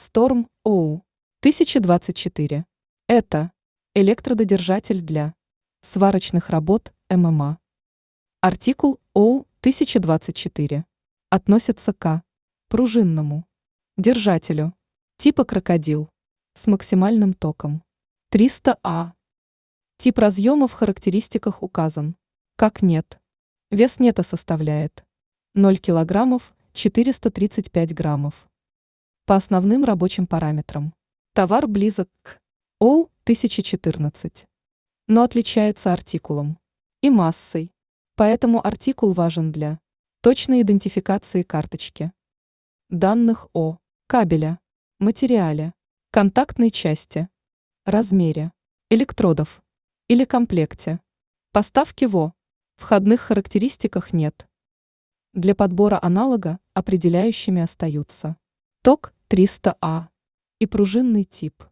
Storm OU 1024. Это электрододержатель для сварочных работ ММА. Артикул OU 1024 относится к пружинному держателю типа крокодил с максимальным током 300А. Тип разъема в характеристиках указан, как нет. Вес нета составляет 0 килограммов 435 граммов. По основным рабочим параметрам товар близок к OU 1014, но отличается артикулом и массой, поэтому артикул важен для точной идентификации карточки данных о кабеля, материале, контактной части, размере, электродов или комплекте. Поставки в входных характеристиках нет. Для подбора аналога определяющими остаются ток 300А и пружинный тип.